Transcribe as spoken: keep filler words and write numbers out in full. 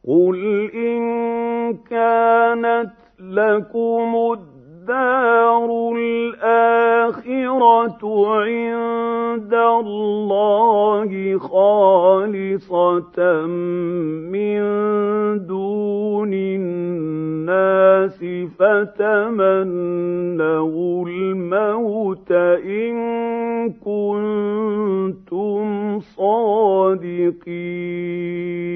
قُلْ إِن كَانَتْ لَكُمُ الدَّارُ الْآخِرَةُ عِندَ اللَّهِ خَالِصَةً مِّن دُونِ النَّاسِ فَتَمَنَّوُا الْمَوْتَ إِن كُنتُمْ صَادِقِينَ